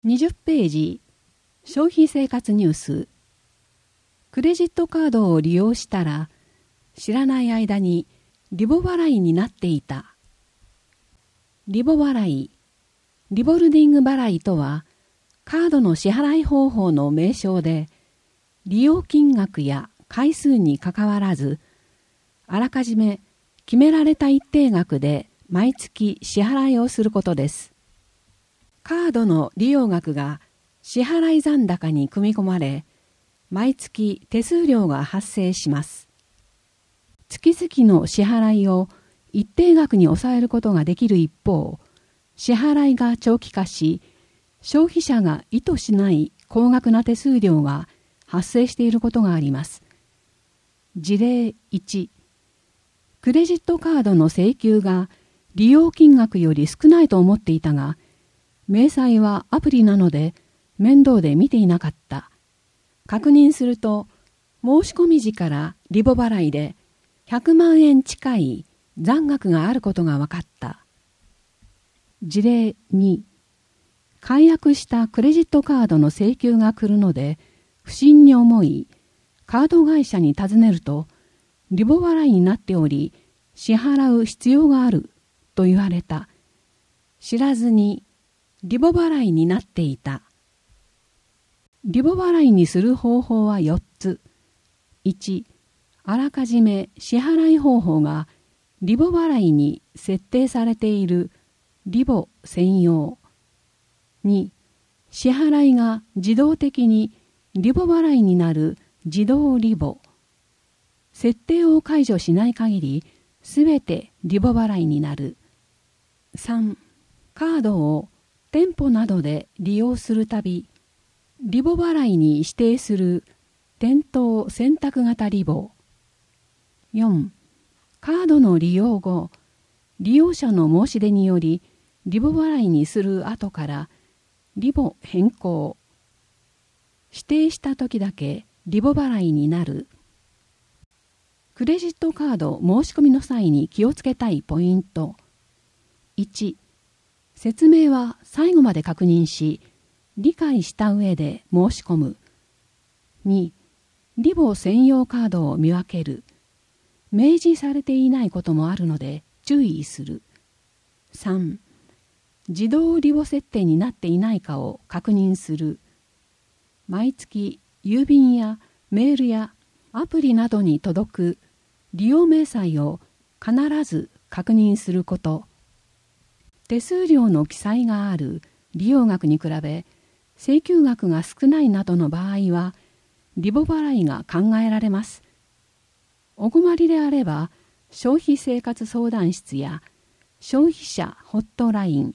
20ページ、消費生活ニュース。クレジットカードを利用したら、知らない間にリボ払いになっていた。リボ払い、リボルディング払いとは、カードの支払い方法の名称で、利用金額や回数にかかわらず、あらかじめ決められた一定額で毎月支払いをすることです。カードの利用額が支払い残高に組み込まれ、毎月手数料が発生します。月々の支払いを一定額に抑えることができる一方、支払いが長期化し、消費者が意図しない高額な手数料が発生していることがあります。事例1、クレジットカードの請求が利用金額より少ないと思っていたが、明細はアプリなので面倒で見ていなかった。確認すると、申し込み時からリボ払いで100万円近い残額があることが分かった。事例2、解約したクレジットカードの請求が来るので不審に思い、カード会社に尋ねると、リボ払いになっており、支払う必要があると言われた。知らずにリボ払いになっていた。リボ払いにする方法は4つ。1、あらかじめ支払い方法がリボ払いに設定されているリボ専用。2、支払いが自動的にリボ払いになる自動リボ。設定を解除しない限り、すべてリボ払いになる。3、カードを店舗などで利用するたび、リボ払いに指定する店頭選択型リボ。4、カードの利用後、利用者の申し出によりリボ払いにする後からリボ変更。指定した時だけリボ払いになる。クレジットカード申し込みの際に気をつけたいポイント。1、説明は最後まで確認し、理解した上で申し込む。2、リボ専用カードを見分ける。明示されていないこともあるので注意する。3、自動リボ設定になっていないかを確認する。毎月郵便やメールやアプリなどに届く利用明細を必ず確認すること。手数料の記載がある利用額に比べ請求額が少ないなどの場合はリボ払いが考えられます。お困りであれば消費生活相談室や消費者ホットライン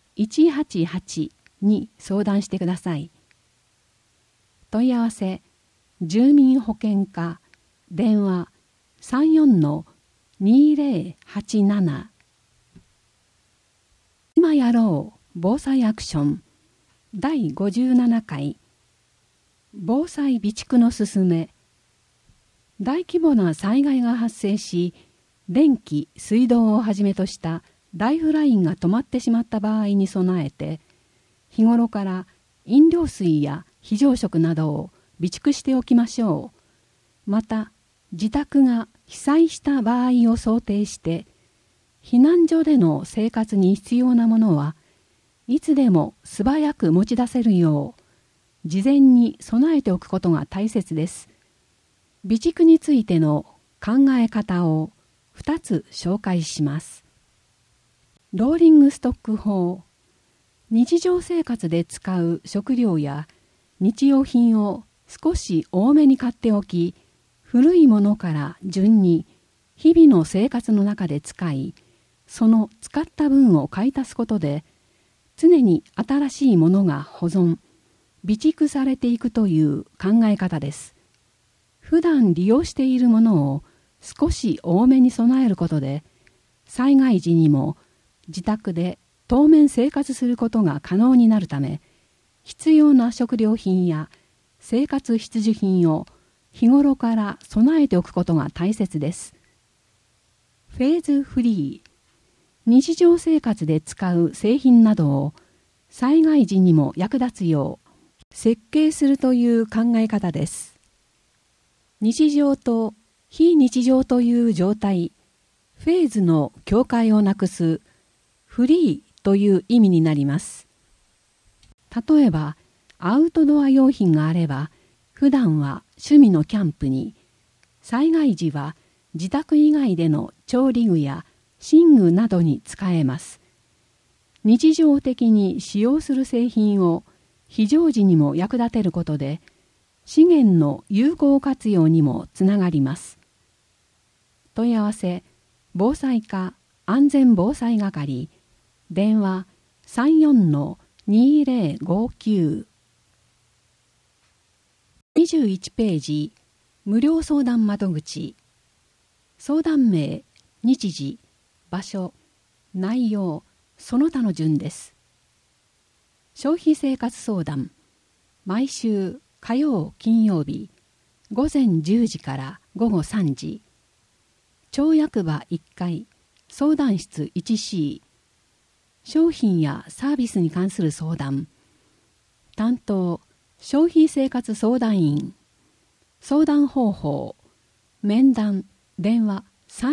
188に相談してください。問い合わせ住民保険課電話 34-2087。今やろう防災アクション第57回防災備蓄のすすめ。大規模な災害が発生し、電気・水道をはじめとしたライフラインが止まってしまった場合に備えて、日頃から飲料水や非常食などを備蓄しておきましょう。また、自宅が被災した場合を想定して、避難所での生活に必要なものはいつでも素早く持ち出せるよう、事前に備えておくことが大切です。備蓄についての考え方を2つ紹介します。ローリングストック法。日常生活で使う食料や日用品を少し多めに買っておき、古いものから順に日々の生活の中で使い、その使った分を買い足すことで、常に新しいものが保存、備蓄されていくという考え方です。普段利用しているものを少し多めに備えることで、災害時にも自宅で当面生活することが可能になるため、必要な食料品や生活必需品を日頃から備えておくことが大切です。フェーズフリー。日常生活で使う製品などを災害時にも役立つよう設計するという考え方です。日常と非日常という状態、フェーズの境界をなくすフリーという意味になります。例えば、アウトドア用品があれば、普段は趣味のキャンプに、災害時は自宅以外での調理具や寝具などに使えます。日常的に使用する製品を非常時にも役立てることで、資源の有効活用にもつながります。問い合わせ、防災課安全防災係、電話 34-2059。21ページ、無料相談窓口。相談名、日時、場所、内容、その他の順です。消費生活相談、毎週火曜金曜日午前10時から午後3時、町役場1階相談室 1C、 商品やサービスに関する相談、担当消費生活相談員、相談方法、面談、電話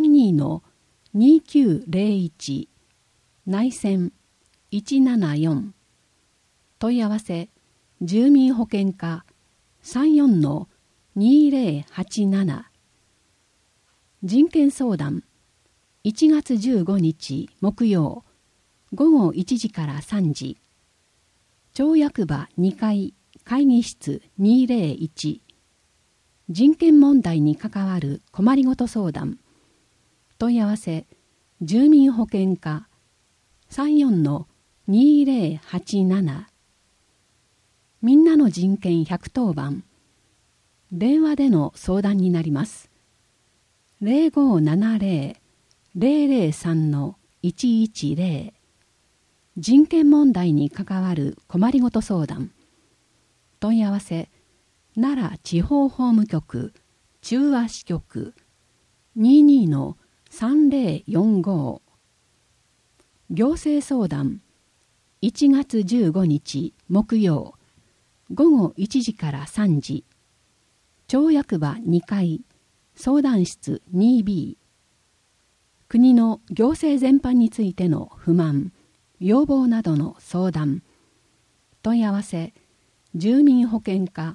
32-2901、 内線174、問い合わせ、住民保険課 34-2087。 人権相談、1月15日木曜午後1時から3時、町役場2階会議室201。人権問題に関わる困りごと相談、問い合わせ、住民保険課 34-2087。みんなの人権110番、電話での相談になります。0570-003-110。人権問題に関わる困りごと相談、問い合わせ、奈良地方法務局中和支局 22-3045。行政相談、1月15日木曜午後1時から3時、町役場2階相談室 2B。 国の行政全般についての不満、要望などの相談、問い合わせ、住民保険課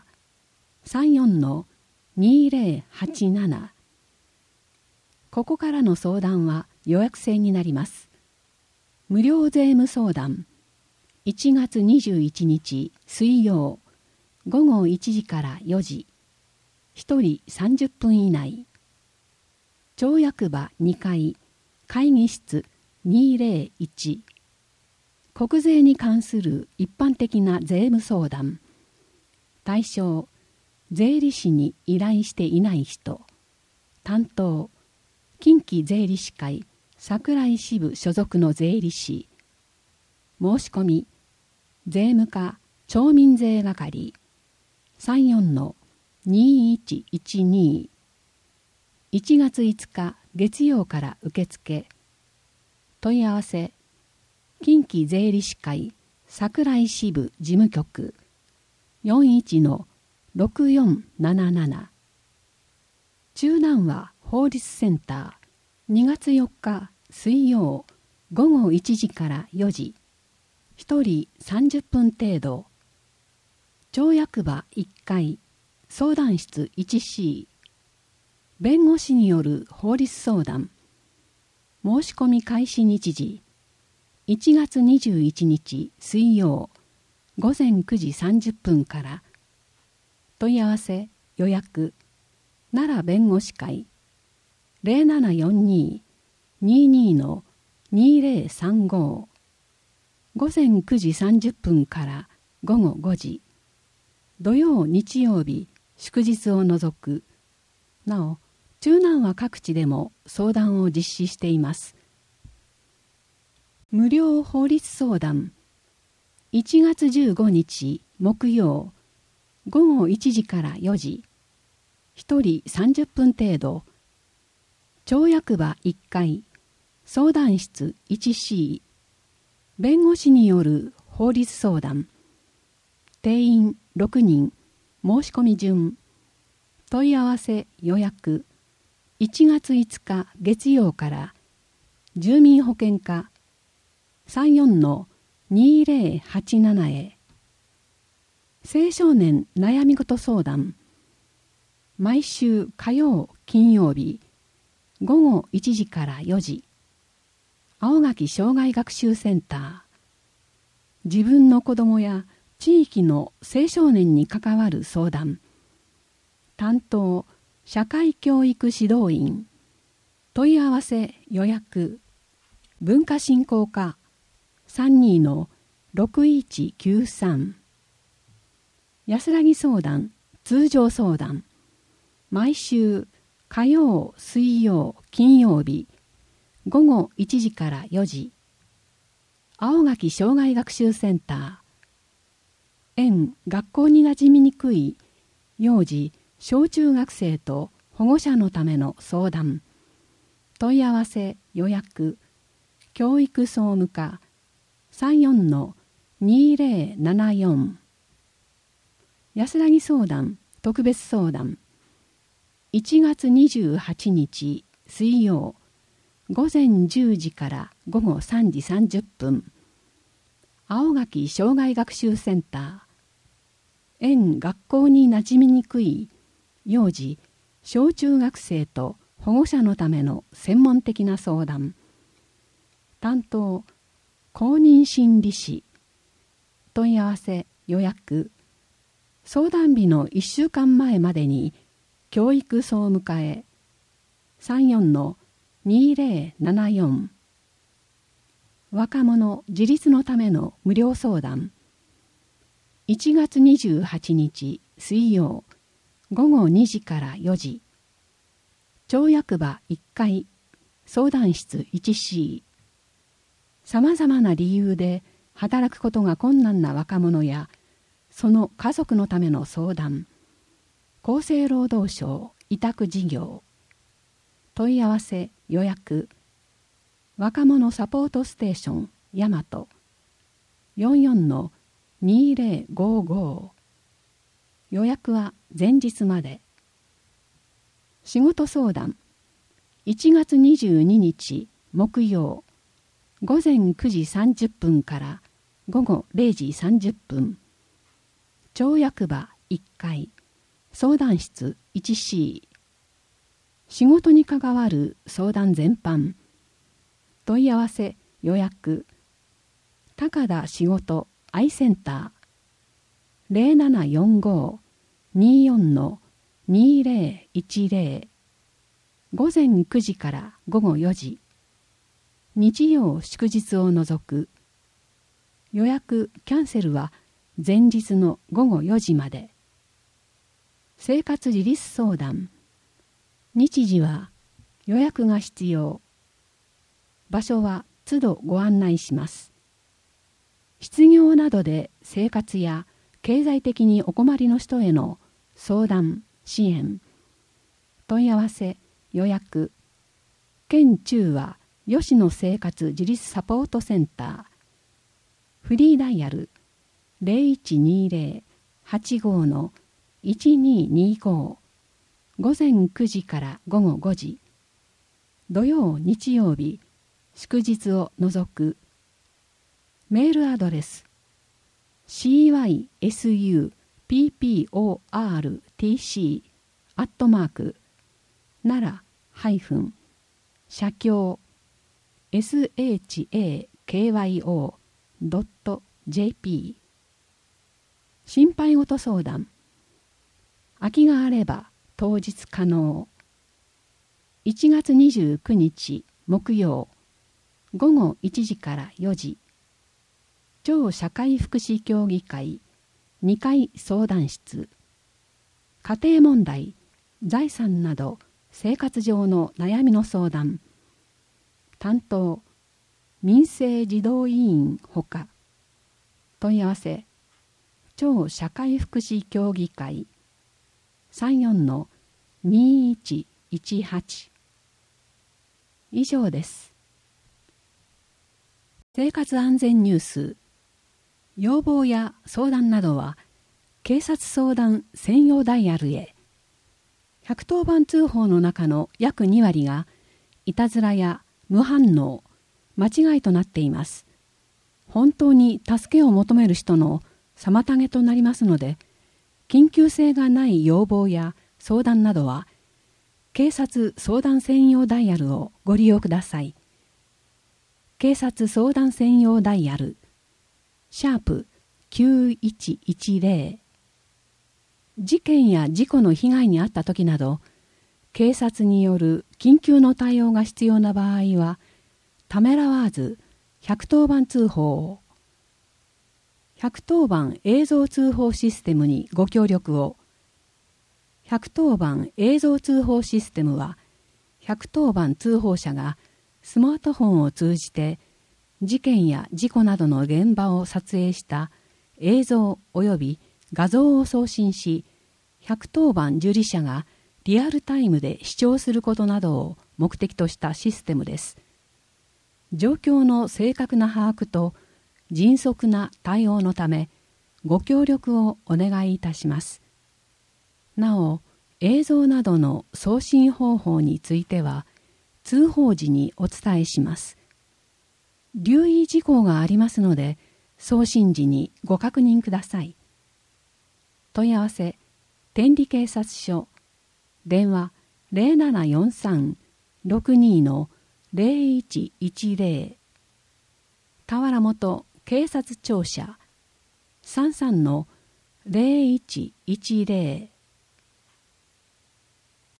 34-2087。 ここからの相談は予約制になります。無料税務相談、1月21日水曜午後1時から4時、1人30分以内。町役場2階会議室201。国税に関する一般的な税務相談、対象、税理士に依頼していない人、担当、近畿税理士会桜井支部所属の税理士、申し込み、税務課町民税係 34-2112。 1月5日月曜から受付。問い合わせ、近畿税理士会桜井支部事務局 41-6477。 中南和法律センター、2月4日水曜午後1時から4時、1人30分程度。町役場1階相談室 1C。 弁護士による法律相談。申し込み開始日時、1月21日水曜午前9時30分から。問い合わせ予約、奈良弁護士会 0742-22-2035。 午前9時30分から午後5時、土曜日曜日祝日を除く。なお、中南は各地でも相談を実施しています。無料法律相談、1月15日木曜午後1時から4時、1人30分程度。町役場1階相談室 1C。 弁護士による法律相談。定員6人。申し込み順。問い合わせ予約。1月5日月曜から住民保険課 34-2087 へ。青少年悩み事相談。毎週火曜金曜日午後1時から4時。青垣障害学習センター。自分の子どもや地域の青少年に関わる相談。担当社会教育指導員。問い合わせ予約。文化振興課 32-6193。安らぎ相談通常相談。毎週火曜水曜金曜日午後1時から4時。青垣障害学習センター。園学校に馴染みにくい幼児小中学生と保護者のための相談。問い合わせ予約。教育総務課 34-2074。安らぎ相談特別相談。1月28日水曜午前10時から午後3時30分。青垣障害学習センター。園学校に馴染みにくい幼児小中学生と保護者のための専門的な相談。担当公認心理士。問い合わせ予約。相談日の1週間前までに教育総務課へ 34-2074。若者自立のための無料相談。1月28日水曜午後2時から4時。町役場1階相談室 1C。さまざまな理由で働くことが困難な若者やその家族のための相談。厚生労働省委託事業。問い合わせ予約。若者サポートステーション大和 44-2055。予約は前日まで。仕事相談。1月22日木曜午前9時30分から午後0時30分。町役場1階相談室 1C。仕事に関わる相談全般。問い合わせ予約。高田仕事愛センター。0745-24-2010。午前9時から午後4時。日曜祝日を除く。予約キャンセルは前日の午後4時まで。生活自立相談。日時は予約が必要。場所は都度ご案内します。失業などで生活や経済的にお困りの人への相談・支援。問い合わせ予約。県中は吉野生活自立サポートセンター。フリーダイヤル 0120-85-1225。午前9時から午後5時。土曜日曜日祝日を除く。メールアドレス cysuppportc奈良-社協 shakyo.jp。 心配事相談。空きがあれば当日可能。1月29日木曜午後1時から4時。町社会福祉協議会2階相談室。家庭問題、財産など生活上の悩みの相談。担当民生児童委員ほか。問い合わせ町社会福祉協議会 34-2118。 以上です。生活安全ニュース。 要望や相談などは警察相談専用ダイヤルへ。110番通報の中の約2割がいたずらや無反応、間違いとなっています。本当に助けを求める人の妨げとなりますので、緊急性がない要望や相談などは警察相談専用ダイヤルをご利用ください。警察相談専用ダイヤル#9110。事件や事故の被害に遭った時など、警察による緊急の対応が必要な場合は、ためらわず110番通報を。110番映像通報システムにご協力を。110番映像通報システムは、110番通報者がスマートフォンを通じて事件や事故などの現場を撮影した映像及び画像を送信し、110番受理者がリアルタイムで視聴することなどを目的としたシステムです。状況の正確な把握と迅速な対応のため、ご協力をお願いいたします。なお、映像などの送信方法については、通報時にお伝えします。留意事項がありますので、送信時にご確認ください。問い合わせ、天理警察署、電話0743-62-0110、田原本警察庁舎 33-0110